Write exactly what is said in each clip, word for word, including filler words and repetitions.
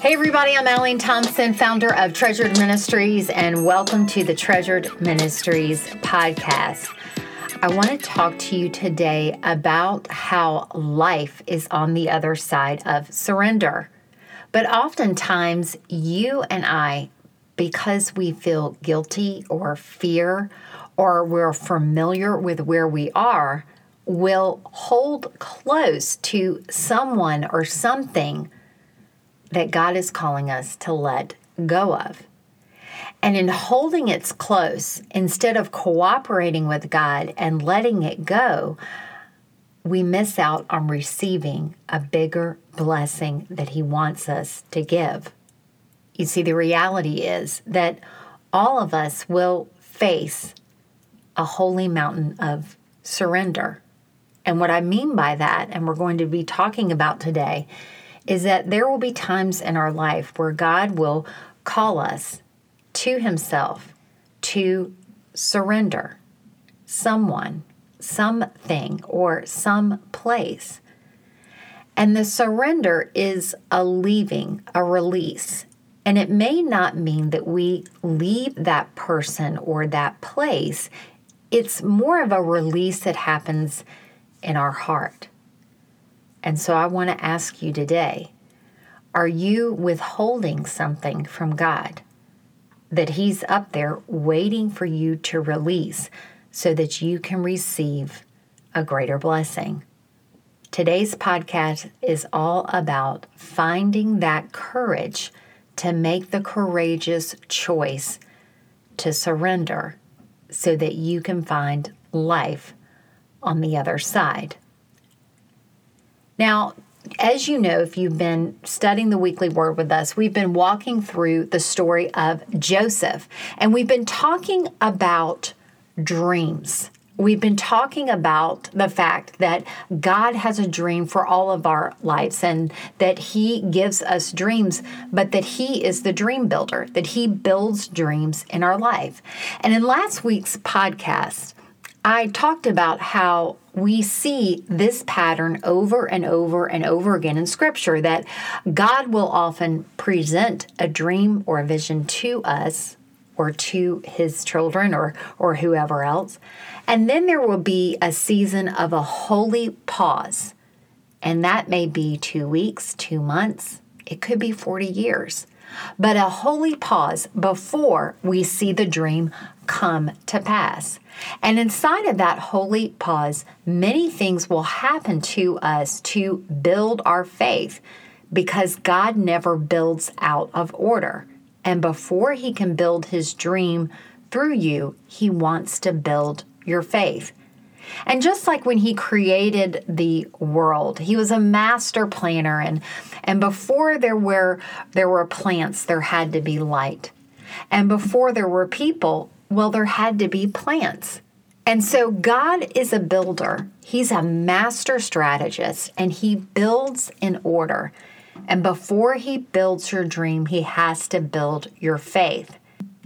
Hey everybody, I'm Aline Thompson, founder of Treasured Ministries, and welcome to the Treasured Ministries podcast. I want to talk to you today about how life is on the other side of surrender. But oftentimes, you and I, because we feel guilty or fear, or we're familiar with where we are, will hold close to someone or something that God is calling us to let go of. And in holding it close, instead of cooperating with God and letting it go, we miss out on receiving a bigger blessing that He wants us to give. You see, the reality is that all of us will face a holy mountain of surrender. And what I mean by that, and we're going to be talking about today, is that there will be times in our life where God will call us to Himself to surrender someone, something, or some place. And the surrender is a leaving, a release. And it may not mean that we leave that person or that place. It's more of a release that happens in our heart. And so I want to ask you today, are you withholding something from God that He's up there waiting for you to release so that you can receive a greater blessing? Today's podcast is all about finding that courage to make the courageous choice to surrender so that you can find life on the other side. Now, as you know, if you've been studying the weekly word with us, we've been walking through the story of Joseph, and we've been talking about dreams. We've been talking about the fact that God has a dream for all of our lives and that He gives us dreams, but that He is the dream builder, that He builds dreams in our life. And in last week's podcast, I talked about how we see this pattern over and over and over again in Scripture, that God will often present a dream or a vision to us or to His children or, or whoever else. And then there will be a season of a holy pause. And that may be two weeks, two months. It could be forty years. But a holy pause before we see the dream come to pass. And inside of that holy pause, many things will happen to us to build our faith, because God never builds out of order. And before He can build His dream through you, He wants to build your faith. And just like when He created the world, He was a master planner, and, and before there were there were plants, there had to be light. And before there were people, well, there had to be plants. And so God is a builder. He's a master strategist, and He builds in order. And before He builds your dream, He has to build your faith.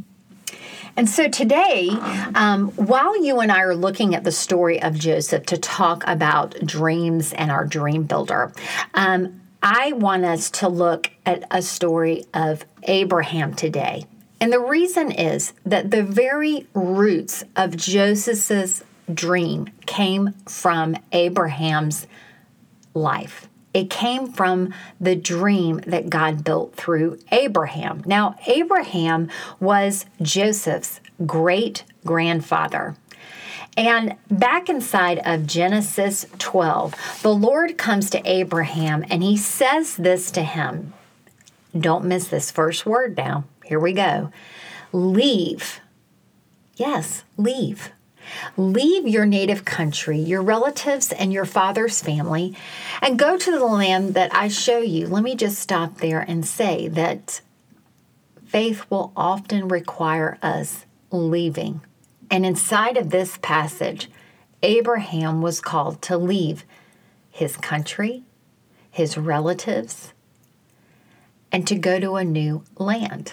And so today, um, while you and I are looking at the story of Joseph to talk about dreams and our dream builder, um, I want us to look at a story of Abraham today. And the reason is that the very roots of Joseph's dream came from Abraham's life. It came from the dream that God built through Abraham. Now, Abraham was Joseph's great-grandfather. And back inside of Genesis twelve, the Lord comes to Abraham and He says this to him. Don't miss this first word now. Here we go. Leave. Yes, leave. Leave your native country, your relatives, and your father's family, and go to the land that I show you. Let me just stop there and say that faith will often require us leaving. And inside of this passage, Abraham was called to leave his country, his relatives, and to go to a new land.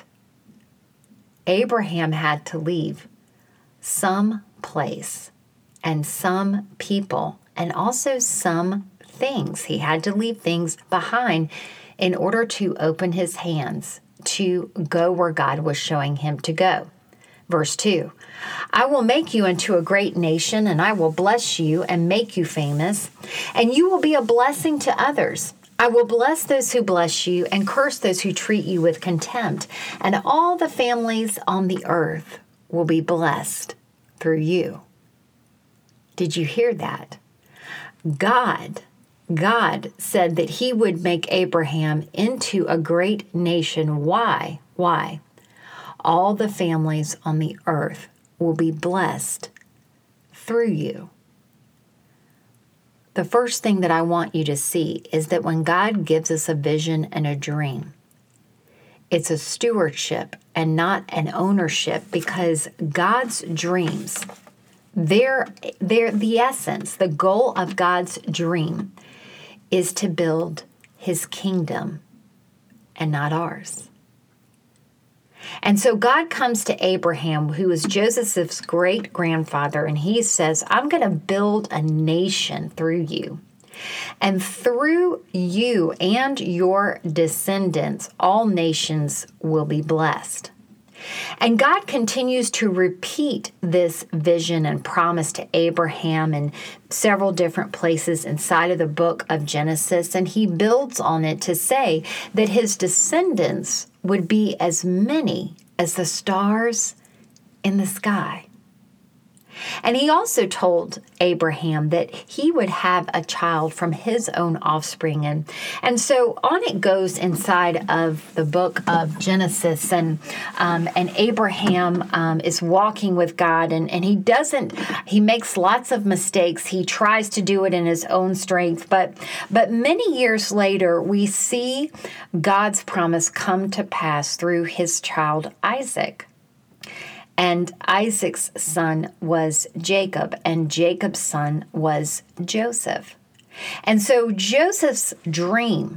Abraham had to leave some place and some people and also some things. He had to leave things behind in order to open his hands to go where God was showing him to go. Verse two, I will make you into a great nation, and I will bless you and make you famous, and you will be a blessing to others. I will bless those who bless you and curse those who treat you with contempt, and all the families on the earth will be blessed through you. Did you hear that? God, God said that he would make Abraham into a great nation. Why? Why? All the families on the earth will be blessed through you. The first thing that I want you to see is that when God gives us a vision and a dream, it's a stewardship and not an ownership, because God's dreams, they're, they're the essence, the goal of God's dream is to build his kingdom and not ours. And so God comes to Abraham, who is Joseph's great-grandfather, and he says, I'm going to build a nation through you. And through you and your descendants, all nations will be blessed. And God continues to repeat this vision and promise to Abraham in several different places inside of the book of Genesis. And he builds on it to say that his descendants would be as many as the stars in the sky. And he also told Abraham that he would have a child from his own offspring. And, and so on it goes inside of the book of Genesis. And um, and Abraham um, is walking with God, and, and he doesn't, he makes lots of mistakes. He tries to do it in his own strength. But, but many years later, we see God's promise come to pass through his child Isaac. And Isaac's son was Jacob, and Jacob's son was Joseph. And so Joseph's dream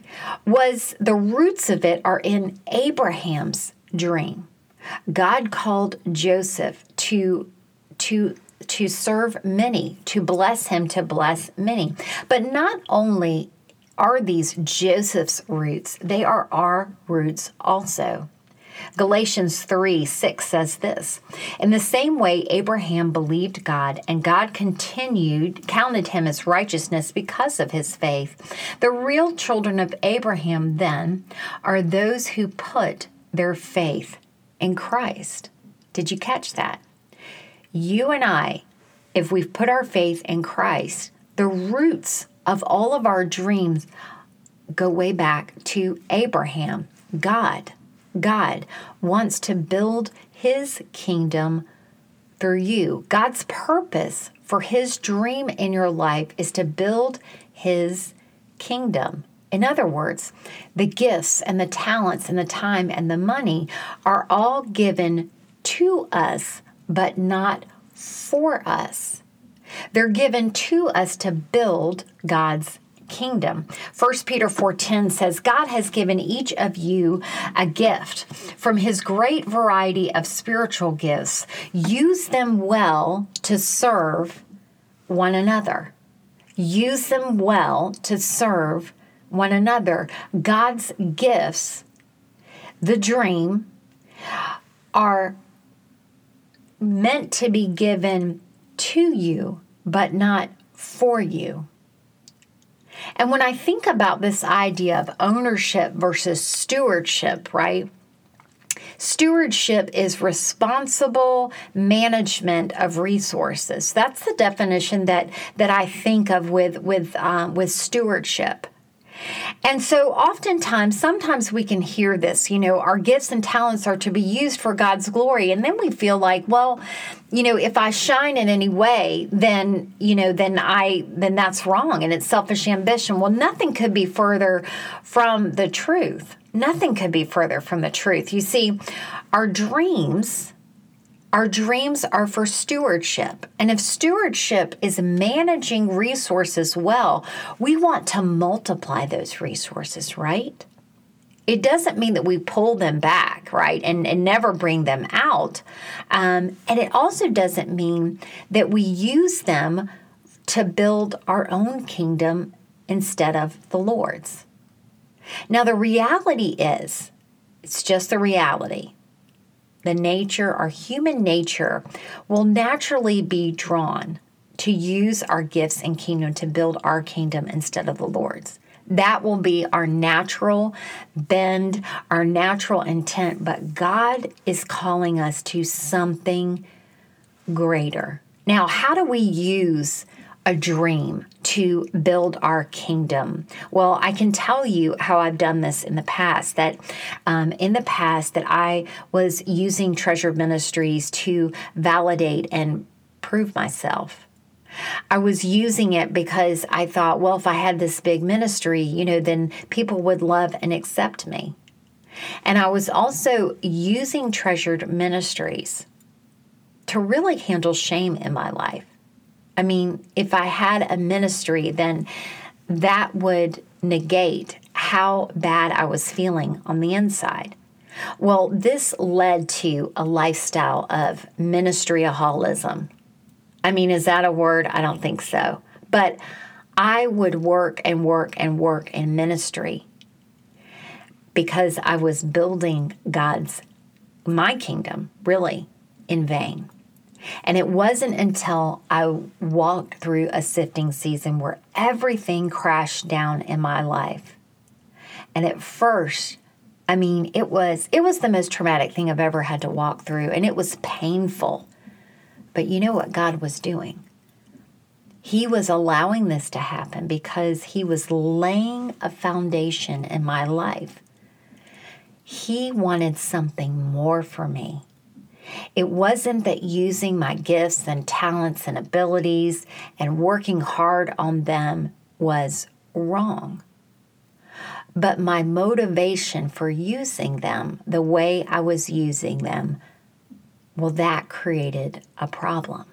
was, the roots of it are in Abraham's dream. God called Joseph to, to, to serve many, to bless him, to bless many. But not only are these Joseph's roots, they are our roots also. Galatians three six says this, in the same way Abraham believed God, and God continued, counted him as righteousness because of his faith. The real children of Abraham, then, are those who put their faith in Christ. Did you catch that? You and I, if we've put our faith in Christ, the roots of all of our dreams go way back to Abraham. God. God wants to build his kingdom through you. God's purpose for his dream in your life is to build his kingdom. In other words, the gifts and the talents and the time and the money are all given to us, but not for us. They're given to us to build God's kingdom. First Peter four ten says, God has given each of you a gift from his great variety of spiritual gifts. Use them well to serve one another. Use them well to serve one another. God's gifts, the dream, are meant to be given to you, but not for you. And when I think about this idea of ownership versus stewardship, right? Stewardship is responsible management of resources. That's the definition that that I think of with with um, with stewardship. And so oftentimes, sometimes we can hear this, you know, our gifts and talents are to be used for God's glory. And then we feel like, well, you know, if I shine in any way, then, you know, then I, then that's wrong. And it's selfish ambition. Well, nothing could be further from the truth. Nothing could be further from the truth. You see, our dreams Our dreams are for stewardship. And if stewardship is managing resources well, we want to multiply those resources, right? It doesn't mean that we pull them back, right, and, and never bring them out. Um, and it also doesn't mean that we use them to build our own kingdom instead of the Lord's. Now, the reality is, it's just the reality. The nature, our human nature, will naturally be drawn to use our gifts and kingdom to build our kingdom instead of the Lord's. That will be our natural bend, our natural intent. But God is calling us to something greater. Now, how do we use a dream to build our kingdom? Well, I can tell you how I've done this in the past, that um, in the past that I was using Treasure Ministries to validate and prove myself. I was using it because I thought, well, if I had this big ministry, you know, then people would love and accept me. And I was also using Treasured Ministries to really handle shame in my life. I mean, if I had a ministry, then that would negate how bad I was feeling on the inside. Well, this led to a lifestyle of ministryaholicism. I mean, is that a word? I don't think so. But I would work and work and work in ministry because I was building God's, my kingdom, really, in vain. And it wasn't until I walked through a sifting season where everything crashed down in my life. And at first, I mean, it was it was the most traumatic thing I've ever had to walk through, and it was painful. But you know what God was doing? He was allowing this to happen because He was laying a foundation in my life. He wanted something more for me. It wasn't that using my gifts and talents and abilities and working hard on them was wrong. But my motivation for using them the way I was using them, well, that created a problem.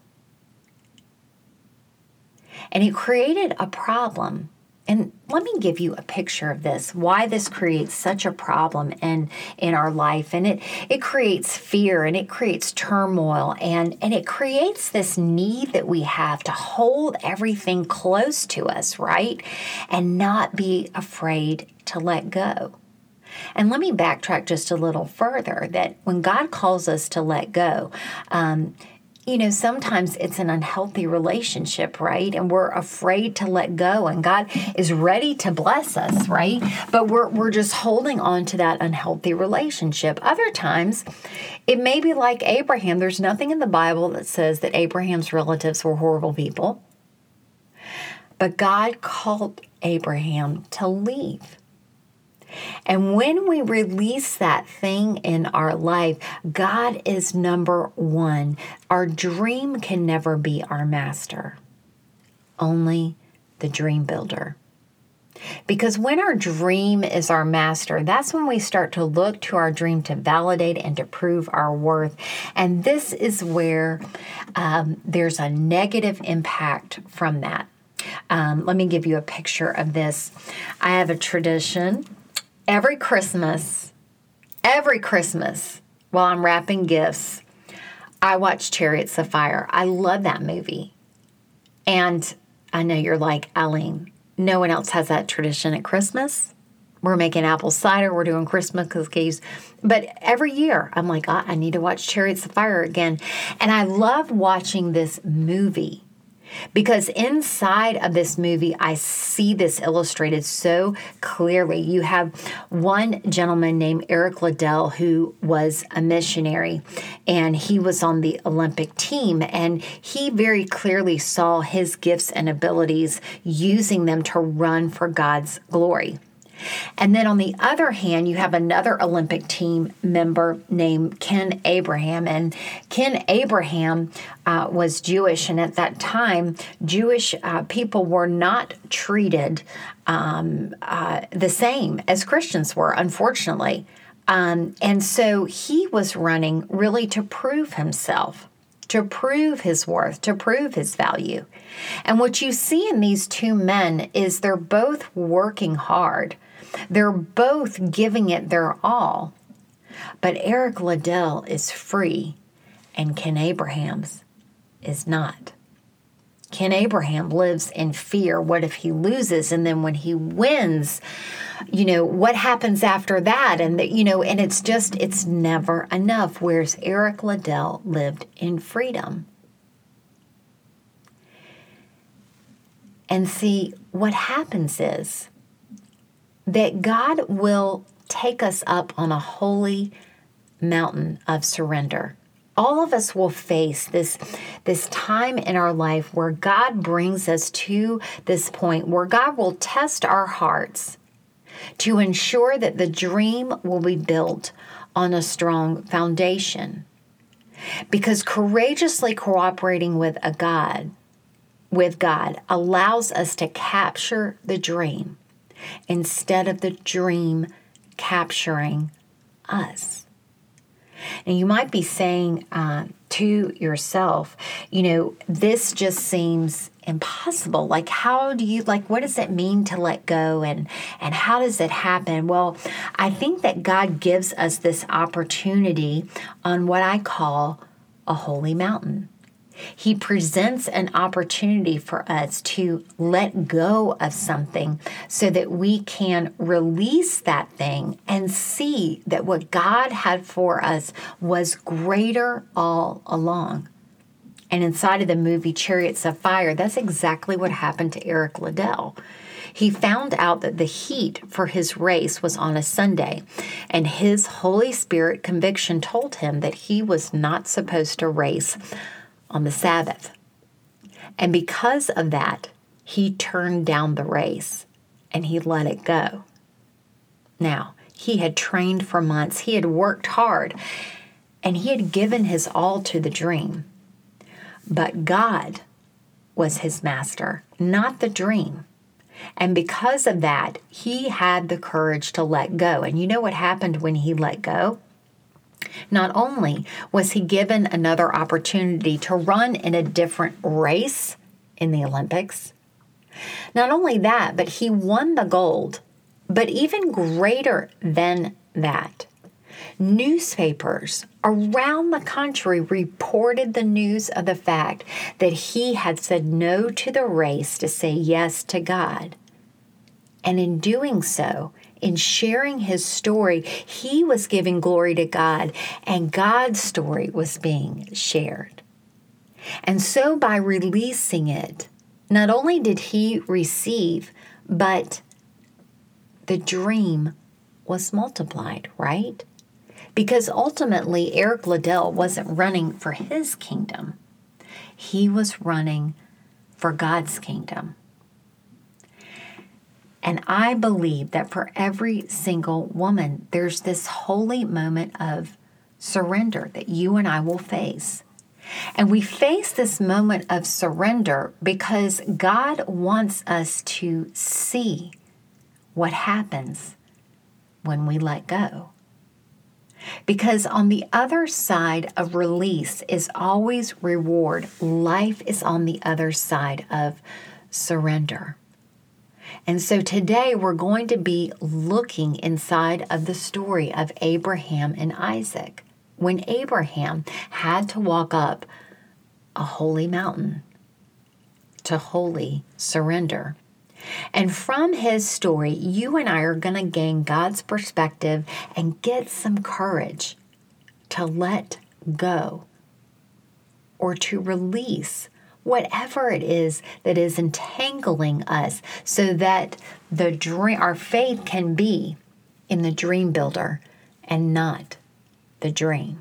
And it created a problem. And let me give you a picture of this, why this creates such a problem in, in our life. And it, it creates fear and it creates turmoil and, and it creates this need that we have to hold everything close to us, right? And not be afraid to let go. And let me backtrack just a little further, that when God calls us to let go, um, you know, sometimes it's an unhealthy relationship, right? And we're afraid to let go, and God is ready to bless us, right? But we're we're just holding on to that unhealthy relationship. Other times, it may be like Abraham. There's nothing in the Bible that says that Abraham's relatives were horrible people. But God called Abraham to leave. And when we release that thing in our life, God is number one. Our dream can never be our master, only the dream builder. Because when our dream is our master, that's when we start to look to our dream to validate and to prove our worth. And this is where um, there's a negative impact from that. Um, let me give you a picture of this. I have a tradition. Every Christmas, every Christmas, while I'm wrapping gifts, I watch Chariots of Fire. I love that movie. And I know you're like, Eileen, no one else has that tradition at Christmas. We're making apple cider. We're doing Christmas cookies. But every year, I'm like, oh, I need to watch Chariots of Fire again. And I love watching this movie. Because inside of this movie, I see this illustrated so clearly. You have one gentleman named Eric Liddell who was a missionary, and he was on the Olympic team, and he very clearly saw his gifts and abilities, using them to run for God's glory. And then on the other hand, you have another Olympic team member named Ken Abraham. And Ken Abraham uh, was Jewish. And at that time, Jewish uh, people were not treated um, uh, the same as Christians were, unfortunately. Um, and so he was running really to prove himself, to prove his worth, to prove his value. And what you see in these two men is they're both working hard. They're both giving it their all. But Eric Liddell is free and Ken Abrahams is not. Ken Abraham lives in fear. What if he loses? And then when he wins, you know, what happens after that? And, the, you know, and it's just, it's never enough. Whereas Eric Liddell lived in freedom. And see, what happens is that God will take us up on a holy mountain of surrender. All of us will face this, this time in our life where God brings us to this point where God will test our hearts to ensure that the dream will be built on a strong foundation. Because courageously cooperating with a God, with God, allows us to capture the dream instead of the dream capturing us. And you might be saying uh, to yourself, you know, this just seems impossible. Like, how do you, like, what does it mean to let go? And, and how does it happen? Well, I think that God gives us this opportunity on what I call a holy mountain. He presents an opportunity for us to let go of something so that we can release that thing and see that what God had for us was greater all along. And inside of the movie Chariots of Fire, that's exactly what happened to Eric Liddell. He found out that the heat for his race was on a Sunday, and his Holy Spirit conviction told him that he was not supposed to race on the Sabbath. And because of that, he turned down the race and he let it go. Now, he had trained for months, he had worked hard, and he had given his all to the dream. But God was his master, not the dream. And because of that, he had the courage to let go. And you know what happened when he let go? Not only was he given another opportunity to run in a different race in the Olympics, not only that, but he won the gold. But even greater than that, newspapers around the country reported the news of the fact that he had said no to the race to say yes to God. And in doing so, in sharing his story, he was giving glory to God, and God's story was being shared. And so by releasing it, not only did he receive, but the dream was multiplied, right? Because ultimately, Eric Liddell wasn't running for his kingdom. He was running for God's kingdom. And I believe that for every single woman, there's this holy moment of surrender that you and I will face. And we face this moment of surrender because God wants us to see what happens when we let go. Because on the other side of release is always reward. Life is on the other side of surrender. And so today we're going to be looking inside of the story of Abraham and Isaac, when Abraham had to walk up a holy mountain to holy surrender. And from his story, you and I are going to gain God's perspective and get some courage to let go or to release whatever it is that is entangling us so that the dream, our faith can be in the dream builder and not the dream.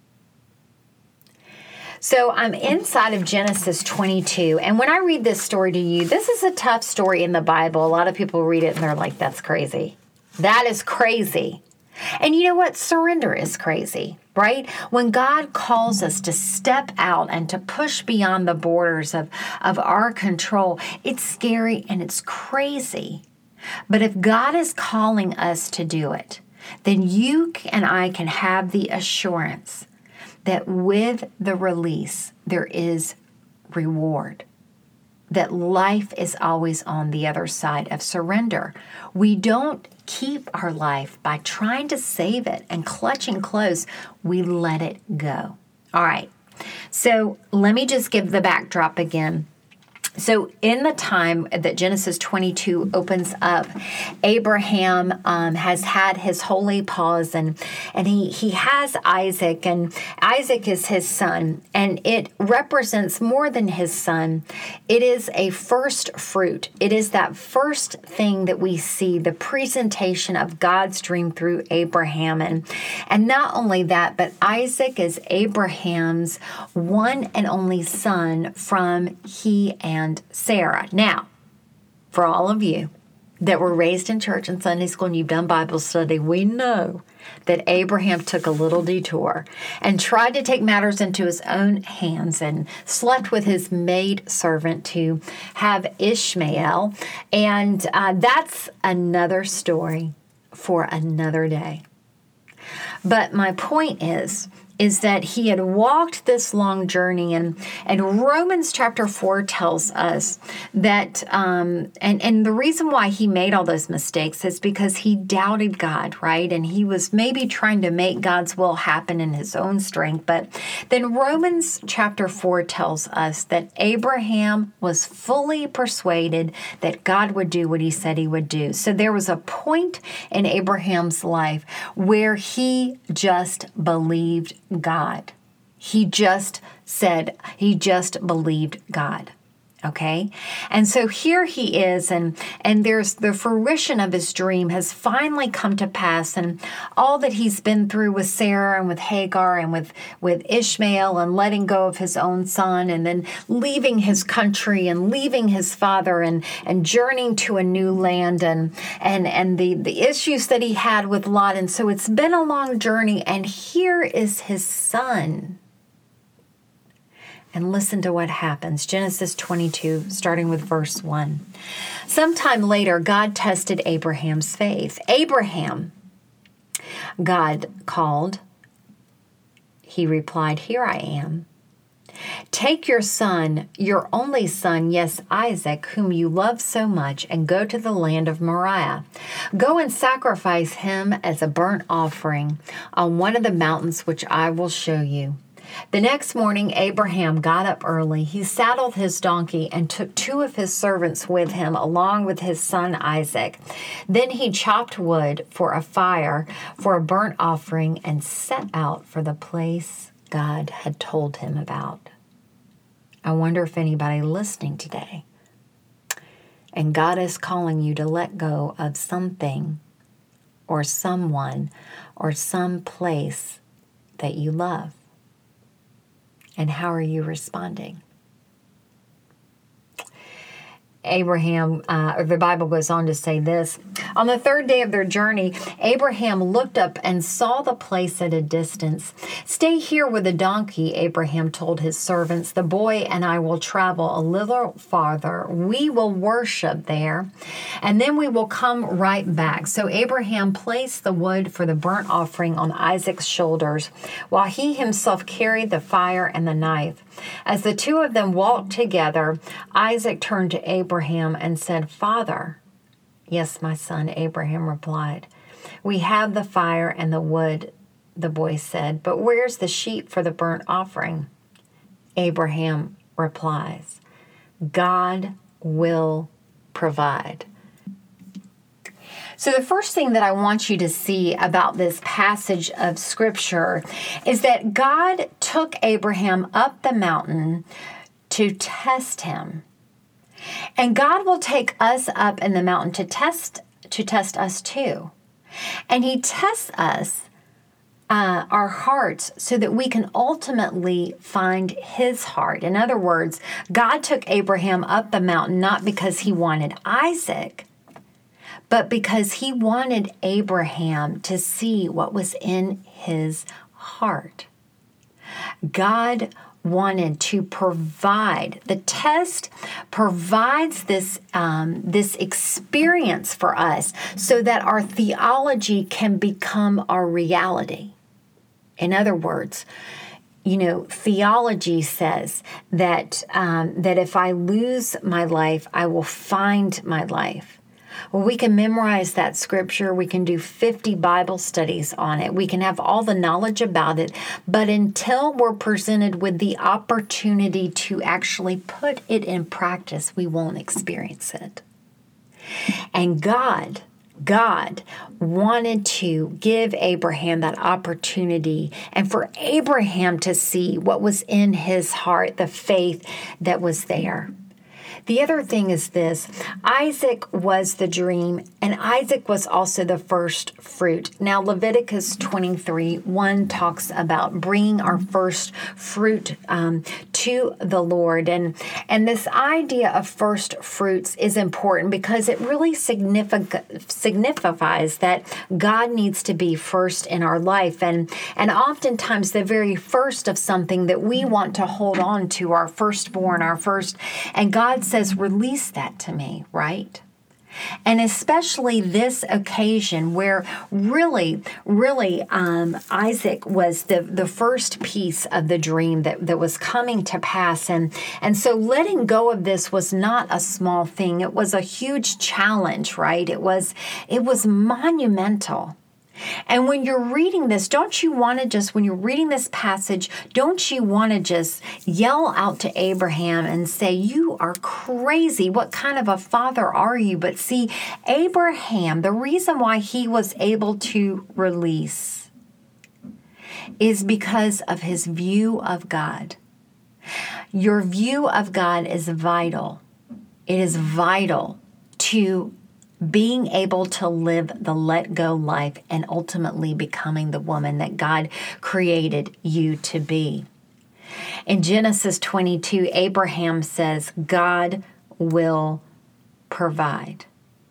So I'm inside of Genesis twenty-two, and when I read this story to you, this is a tough story in the Bible. A lot of people read it and they're like, that's crazy. That is crazy. And you know what? Surrender is crazy, right? When God calls us to step out and to push beyond the borders of, of our control, it's scary and it's crazy. But if God is calling us to do it, then you and I can have the assurance that with the release, there is reward. That life is always on the other side of surrender. We don't keep our life by trying to save it and clutching close. We let it go. All right. So let me just give the backdrop again. So in the time that Genesis twenty-two opens up, Abraham um, has had his holy pause, and and he, he has Isaac, and Isaac is his son, and it represents more than his son. It is a first fruit. It is that first thing that we see, the presentation of God's dream through Abraham. And, and not only that, but Isaac is Abraham's one and only son from he and Sarah. Now, for all of you that were raised in church and Sunday school and you've done Bible study, we know that Abraham took a little detour and tried to take matters into his own hands and slept with his maid servant to have Ishmael. And uh, that's another story for another day. But my point is, is that he had walked this long journey, and, and Romans chapter four tells us that, um, and, and the reason why he made all those mistakes is because he doubted God, right? And he was maybe trying to make God's will happen in his own strength. But then Romans chapter four tells us that Abraham was fully persuaded that God would do what he said he would do. So there was a point in Abraham's life where he just believed God. He just said, he just believed God. Okay? And so here he is, and, and there's the fruition of his dream has finally come to pass, and all that he's been through with Sarah and with Hagar and with, with Ishmael and letting go of his own son and then leaving his country and leaving his father and, and journeying to a new land and, and, and the, the issues that he had with Lot. And so it's been a long journey, and here is his son. And listen to what happens. Genesis twenty-two, starting with verse one. Sometime later, God tested Abraham's faith. Abraham, God called. He replied, "Here I am. Take your son, your only son, yes, Isaac, whom you love so much, and go to the land of Moriah. Go and sacrifice him as a burnt offering on one of the mountains which I will show you." The next morning, Abraham got up early. He saddled his donkey and took two of his servants with him, along with his son Isaac. Then he chopped wood for a fire, for a burnt offering, and set out for the place God had told him about. I wonder if anybody listening today, and God is calling you to let go of something or someone or some place that you love. And how are you responding? Abraham, uh, or the Bible goes on to say this. On the third day of their journey, Abraham looked up and saw the place at a distance. "Stay here with the donkey," Abraham told his servants. "The boy and I will travel a little farther. We will worship there, and then we will come right back." So Abraham placed the wood for the burnt offering on Isaac's shoulders, while he himself carried the fire and the knife. As the two of them walked together, Isaac turned to Abraham and said, "Father." "Yes, my son," Abraham replied. "We have the fire and the wood," the boy said, "but where's the sheep for the burnt offering?" Abraham replies, "God will provide." So the first thing that I want you to see about this passage of Scripture is that God took Abraham up the mountain to test him. And God will take us up in the mountain to test to test us too. And he tests us, uh, our hearts, so that we can ultimately find his heart. In other words, God took Abraham up the mountain not because he wanted Isaac, but because he wanted Abraham to see what was in his heart. God wanted to provide. The test provides this, um, this experience for us so that our theology can become our reality. In other words, you know, theology says that um, that if I lose my life, I will find my life. Well, we can memorize that scripture. We can do fifty Bible studies on it. We can have all the knowledge about it. But until we're presented with the opportunity to actually put it in practice, we won't experience it. And God, God wanted to give Abraham that opportunity and for Abraham to see what was in his heart, the faith that was there. The other thing is this: Isaac was the dream, and Isaac was also the first fruit. Now, Leviticus twenty-three one talks about bringing our first fruit um, to the Lord. And, and this idea of first fruits is important because it really signific- signifies that God needs to be first in our life. And, and oftentimes the very first of something that we want to hold on to, our firstborn, our first, and God says, release that to me, right? And especially this occasion where really, really um, Isaac was the, the first piece of the dream that, that was coming to pass. And, and so letting go of this was not a small thing. It was a huge challenge, right? It was, it was monumental. And when you're reading this, don't you want to just, when you're reading this passage, don't you want to just yell out to Abraham and say, you are crazy. What kind of a father are you? But see, Abraham, the reason why he was able to release is because of his view of God. Your view of God is vital. It is vital to being able to live the let go life and ultimately becoming the woman that God created you to be. In Genesis twenty-two, Abraham says, God will provide.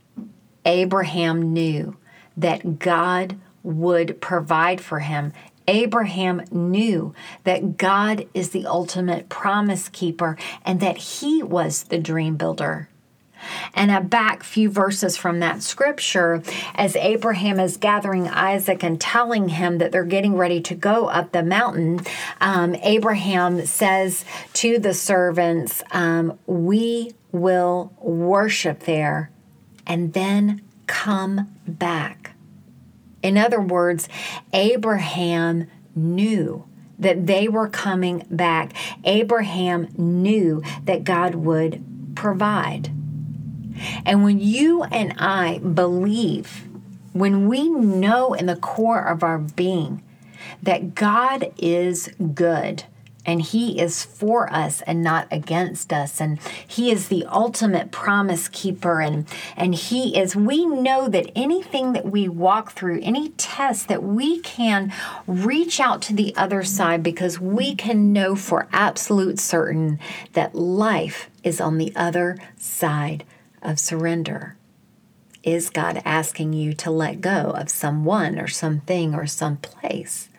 Abraham knew that God would provide for him. Abraham knew that God is the ultimate promise keeper and that he was the dream builder. And a back few verses from that scripture, as Abraham is gathering Isaac and telling him that they're getting ready to go up the mountain, um, Abraham says to the servants, um, we will worship there and then come back. In other words, Abraham knew that they were coming back. Abraham knew that God would provide. And when you and I believe, when we know in the core of our being that God is good and He is for us and not against us, and He is the ultimate promise keeper, and, and He is, we know that anything that we walk through, any test, that we can reach out to the other side because we can know for absolute certain that life is on the other side of surrender. Is God asking you to let go of someone or something or some place?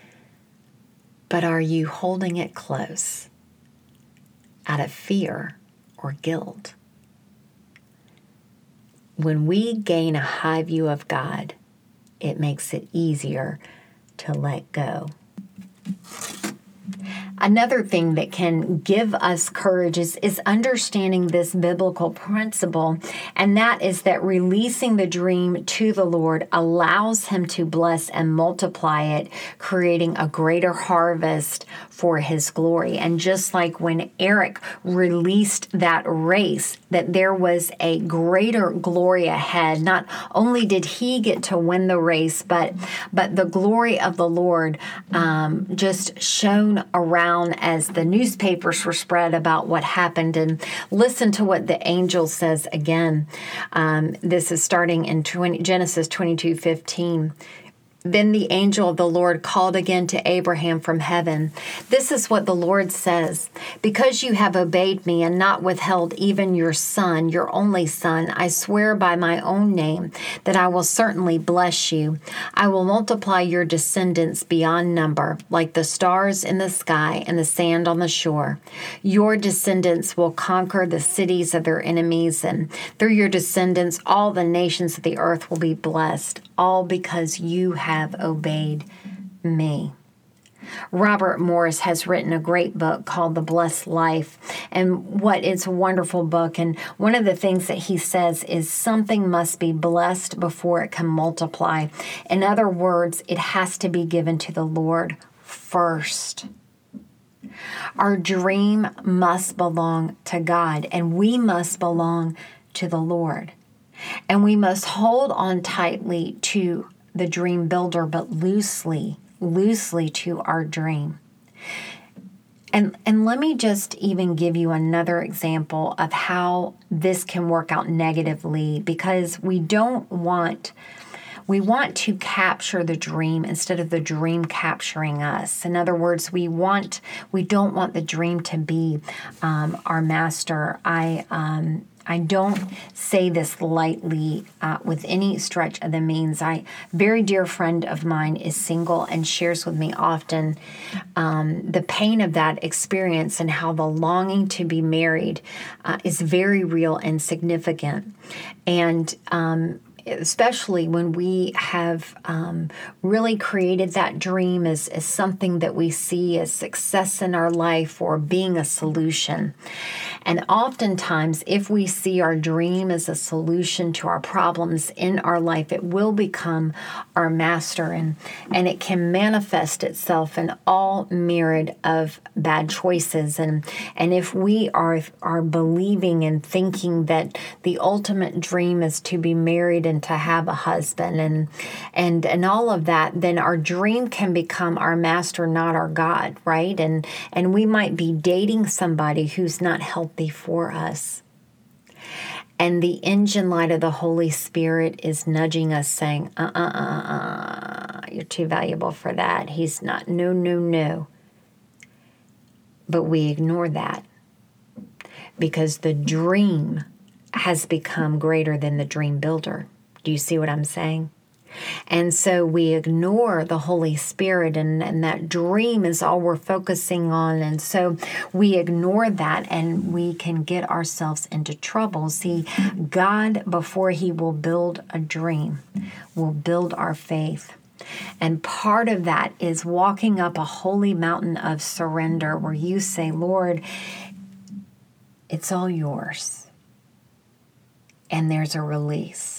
But are you holding it close out of fear or guilt? When we gain a high view of God, it makes it easier to let go. Another thing that can give us courage is, is understanding this biblical principle, and that is that releasing the dream to the Lord allows Him to bless and multiply it, creating a greater harvest for His glory. And just like when Eric released that race, that there was a greater glory ahead. Not only did he get to win the race, but but the glory of the Lord um, just shone around as the newspapers were spread about what happened. And listen to what the angel says again. Um, this is starting in twenty, Genesis twenty-two fifteen. Then the angel of the Lord called again to Abraham from heaven. This is what the Lord says. Because you have obeyed me and not withheld even your son, your only son, I swear by my own name that I will certainly bless you. I will multiply your descendants beyond number, like the stars in the sky and the sand on the shore. Your descendants will conquer the cities of their enemies, and through your descendants all the nations of the earth will be blessed, all because you have have obeyed me. Robert Morris has written a great book called The Blessed Life, and what it's a wonderful book. And one of the things that he says is something must be blessed before it can multiply. In other words, it has to be given to the Lord first. Our dream must belong to God, and we must belong to the Lord. And we must hold on tightly to the dream builder, but loosely, loosely to our dream. And, and let me just even give you another example of how this can work out negatively, because we don't want, we want to capture the dream instead of the dream capturing us. In other words, we want, we don't want the dream to be um, our master. I, um, I don't say this lightly uh, with any stretch of the means. I, very dear friend of mine is single and shares with me often um, the pain of that experience and how the longing to be married uh, is very real and significant. And um, especially when we have um, really created that dream as, as something that we see as success in our life or being a solution. And oftentimes, if we see our dream as a solution to our problems in our life, it will become our master, and, and it can manifest itself in all myriad of bad choices. And, and if we are, are believing and thinking that the ultimate dream is to be married and to have a husband and, and, and all of that, then our dream can become our master, not our God, right? And, and we might be dating somebody who's not healthy for us. And the engine light of the Holy Spirit is nudging us saying, uh, uh, uh, uh, you're too valuable for that. He's not, no, no, no. But we ignore that because the dream has become greater than the dream builder. Do you see what I'm saying? And so we ignore the Holy Spirit, and, and that dream is all we're focusing on. And so we ignore that, and we can get ourselves into trouble. See, God, before He will build a dream, will build our faith. And part of that is walking up a holy mountain of surrender where you say, Lord, it's all yours. And there's a release.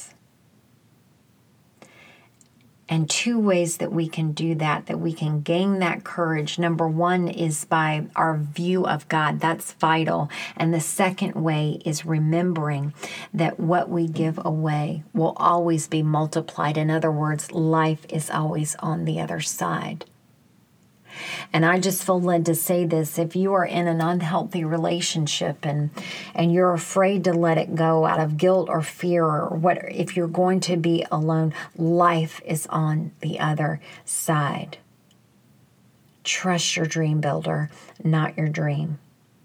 And two ways that we can do that, that we can gain that courage. Number one is by our view of God. That's vital. And the second way is remembering that what we give away will always be multiplied. In other words, life is always on the other side. And I just feel led to say this. If you are in an unhealthy relationship and and you're afraid to let it go out of guilt or fear, or what, if you're going to be alone, life is on the other side. Trust your dream builder, not your dream.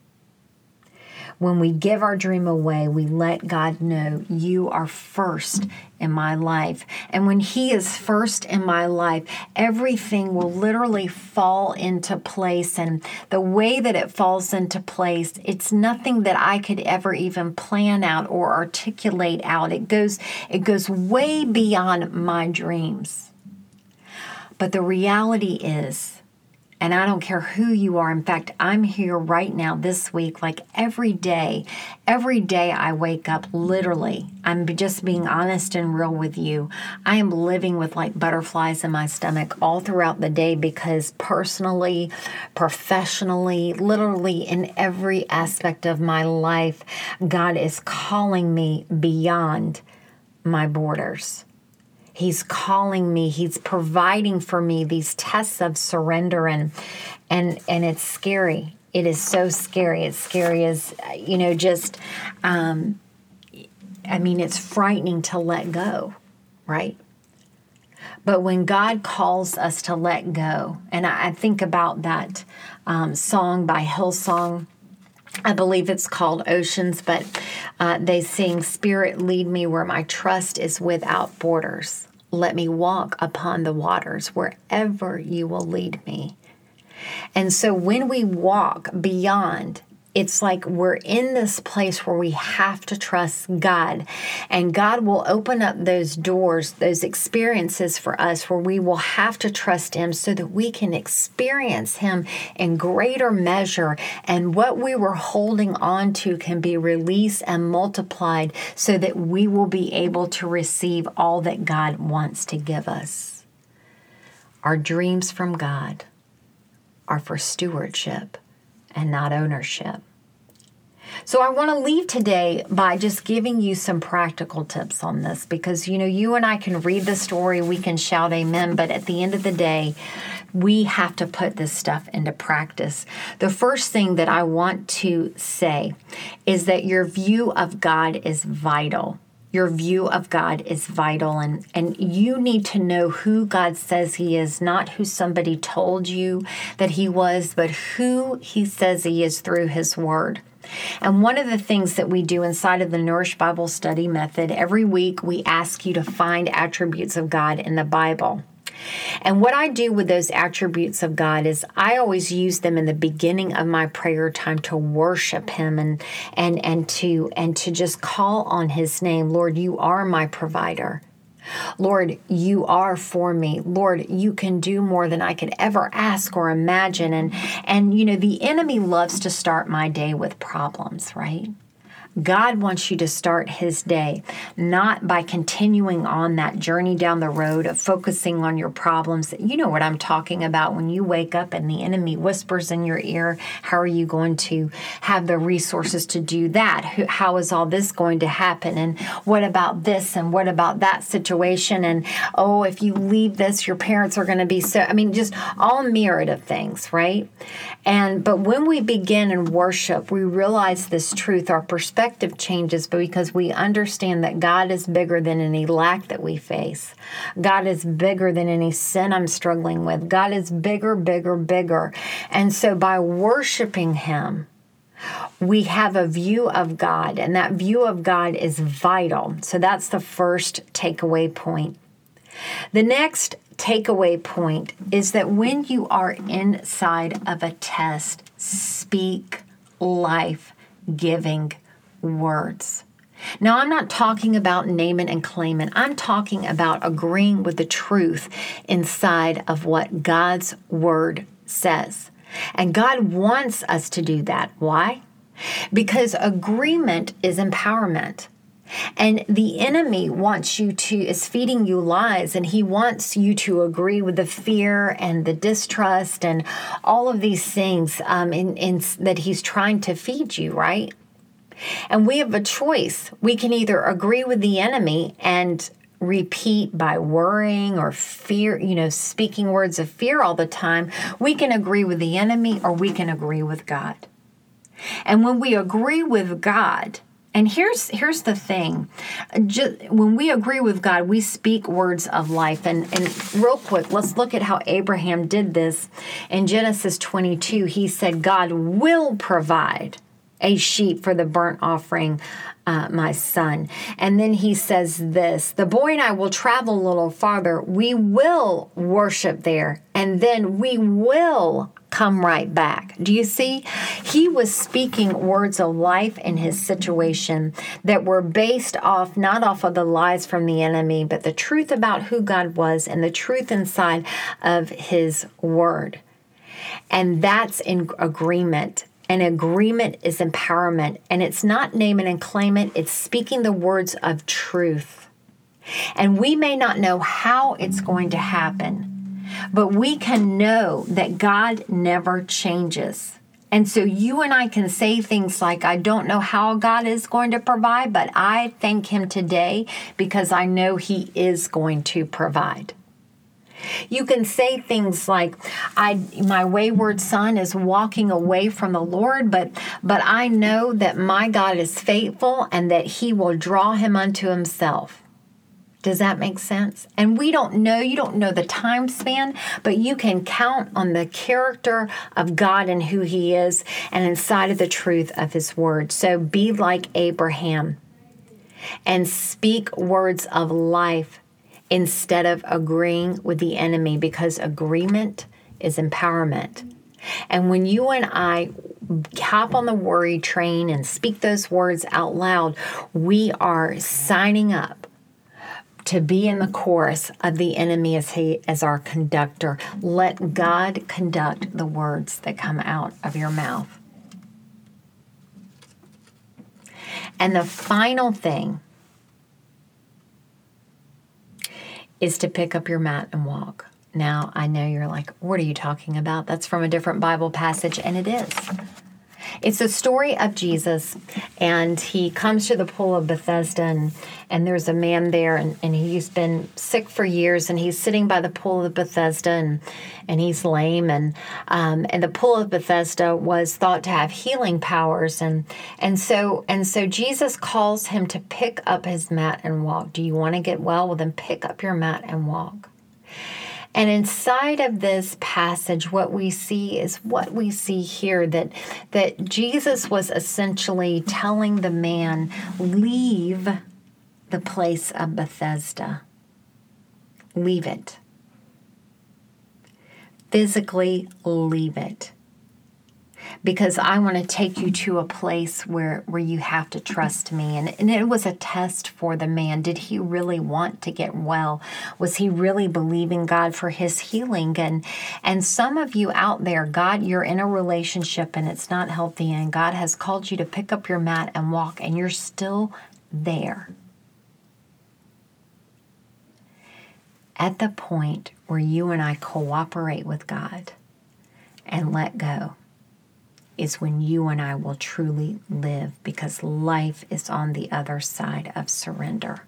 When we give our dream away, we let God know you are first in my life. And when He is first in my life, everything will literally fall into place. And the way that it falls into place, it's nothing that I could ever even plan out or articulate out. It goes, it goes way beyond my dreams. But the reality is, and I don't care who you are. In fact, I'm here right now this week, like every day. Every day I wake up, literally, I'm just being honest and real with you. I am living with like butterflies in my stomach all throughout the day because personally, professionally, literally in every aspect of my life, God is calling me beyond my borders. He's calling me. He's providing for me these tests of surrender, and and and it's scary. It is so scary. It's scary as, you know, just, um, I mean, it's frightening to let go, right? But when God calls us to let go, and I, I think about that um, song by Hillsong, I believe it's called Oceans, but uh, they sing, Spirit, lead me where my trust is without borders. Let me walk upon the waters wherever you will lead me. And so when we walk beyond it's like we're in this place where we have to trust God, and God will open up those doors, those experiences for us where we will have to trust Him so that we can experience Him in greater measure, and what we were holding on to can be released and multiplied so that we will be able to receive all that God wants to give us. Our dreams from God are for stewardship and not ownership. So I want to leave today by just giving you some practical tips on this, because, you know, you and I can read the story, we can shout amen, but at the end of the day, we have to put this stuff into practice. The first thing that I want to say is that your view of God is vital. Your view of God is vital, and, and you need to know who God says He is, not who somebody told you that He was, but who He says He is through His Word. And one of the things that we do inside of the Nourish Bible Study Method, every week we ask you to find attributes of God in the Bible. And what I do with those attributes of God is I always use them in the beginning of my prayer time to worship Him and and and to and to just call on His name. Lord, you are my provider. Lord, you are for me. Lord, you can do more than I could ever ask or imagine. And, and you know, the enemy loves to start my day with problems, right? God wants you to start His day not by continuing on that journey down the road of focusing on your problems. You know what I'm talking about when you wake up and the enemy whispers in your ear, how are you going to have the resources to do that? How is all this going to happen? And what about this? And what about that situation? And oh, if you leave this, your parents are going to be so, I mean, just all myriad of things, right? And, but when we begin in worship, we realize this truth, our perspective changes, but because we understand that God is bigger than any lack that we face. God is bigger than any sin I'm struggling with. God is bigger, bigger, bigger. And so by worshiping Him, we have a view of God, and that view of God is vital. So that's the first takeaway point. The next takeaway point is that when you are inside of a test, speak life-giving words. Now, I'm not talking about name it and claim it. I'm talking about agreeing with the truth inside of what God's Word says. And God wants us to do that. Why? Because agreement is empowerment. And the enemy wants you to, is feeding you lies, and he wants you to agree with the fear and the distrust and all of these things um, in, in, that he's trying to feed you, right? And we have a choice. We can either agree with the enemy and repeat by worrying or fear, you know, speaking words of fear all the time. We can agree with the enemy, or we can agree with God. And when we agree with God, and here's here's the thing, just, when we agree with God, we speak words of life. And, and real quick, let's look at how Abraham did this. In Genesis twenty-two, he said, God will provide a sheep for the burnt offering, uh, my son. And then he says this, the boy and I will travel a little farther. We will worship there, and then we will come right back. Do you see? He was speaking words of life in his situation that were based off, not off of the lies from the enemy, but the truth about who God was and the truth inside of His Word. And that's in agreement. And agreement is empowerment. And it's not name it and claim it. It's speaking the words of truth. And we may not know how it's going to happen, but we can know that God never changes. And so you and I can say things like, I don't know how God is going to provide, but I thank Him today because I know He is going to provide. You can say things like, I, my wayward son is walking away from the Lord, but, but I know that my God is faithful and that He will draw him unto Himself. Does that make sense? And we don't know, you don't know the time span, but you can count on the character of God and who He is and inside of the truth of His Word. So be like Abraham and speak words of life instead of agreeing with the enemy, because agreement is empowerment And when you and I hop on the worry train and speak those words out loud, we are signing up to be in the chorus of the enemy as he as our conductor. Let God conduct the words that come out of your mouth. And the final thing is to pick up your mat and walk. Now, I know you're like, what are you talking about? That's from a different Bible passage, and it is. It's a story of Jesus, and he comes to the pool of Bethesda, and, and there's a man there, and, and he's been sick for years, and he's sitting by the pool of Bethesda, and, and he's lame, and um, and the pool of Bethesda was thought to have healing powers, and and so and so Jesus calls him to pick up his mat and walk. Do you want to get well? Well, then pick up your mat and walk. And inside of this passage, what we see is what we see here, that, that Jesus was essentially telling the man, leave the place of Bethesda. Leave it. Physically leave it. Because I want to take you to a place where, where you have to trust me. And, and it was a test for the man. Did he really want to get well? Was he really believing God for his healing? And, and some of you out there, God, you're in a relationship and it's not healthy, and God has called you to pick up your mat and walk, and you're still there. At the point where you and I cooperate with God and let go, is when you and I will truly live, because life is on the other side of surrender.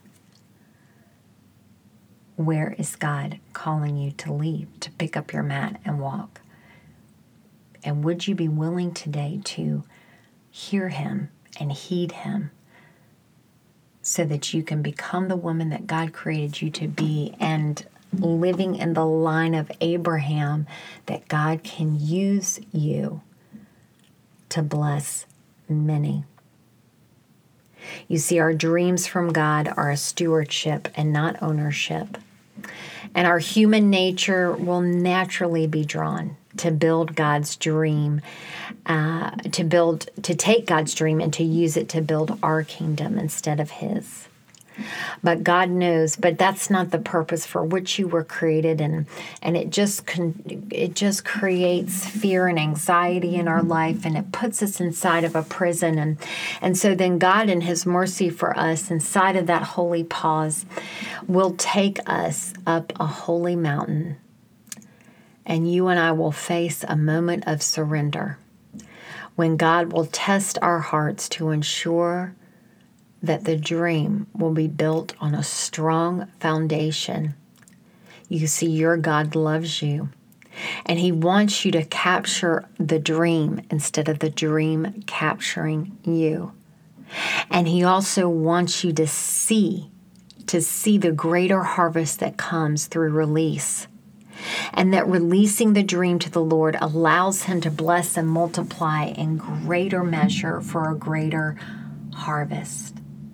Where is God calling you to leave, to pick up your mat and walk? And would you be willing today to hear him and heed him so that you can become the woman that God created you to be, and living in the line of Abraham, that God can use you to bless many? You see, our dreams from God are a stewardship and not ownership. And our human nature will naturally be drawn to build God's dream, uh, to build, to take God's dream and to use it to build our kingdom instead of his. But God knows, but that's not the purpose for which you were created, and and it just con, it just creates fear and anxiety in our life, and it puts us inside of a prison, and and so then God, in his mercy for us, inside of that holy pause, will take us up a holy mountain, and you and I will face a moment of surrender when God will test our hearts to ensure that the dream will be built on a strong foundation. You see, your God loves you, and he wants you to capture the dream instead of the dream capturing you. And he also wants you to see, to see the greater harvest that comes through release. And that releasing the dream to the Lord allows him to bless and multiply in greater measure for a greater harvest.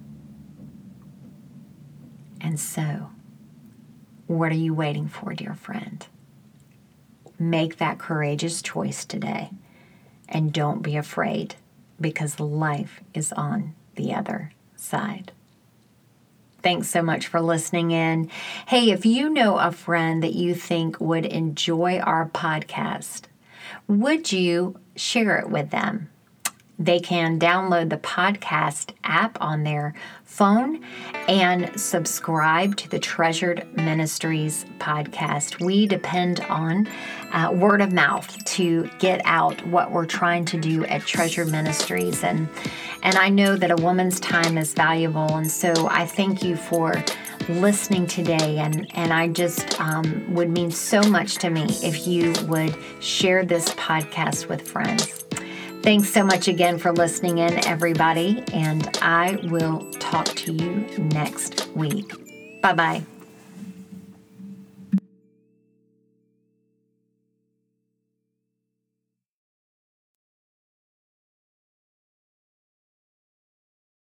And so, what are you waiting for, dear friend? Make that courageous choice today, and don't be afraid, because life is on the other side. Thanks so much for listening in. Hey, if you know a friend that you think would enjoy our podcast, would you share it with them? They can download the podcast app on their phone and subscribe to the Treasured Ministries podcast. We depend on uh, word of mouth to get out what we're trying to do at Treasured Ministries. And, and I know that a woman's time is valuable. And so I thank you for listening today. And, and I just um, would mean so much to me if you would share this podcast with friends. Thanks so much again for listening in, everybody, and I will talk to you next week. Bye-bye.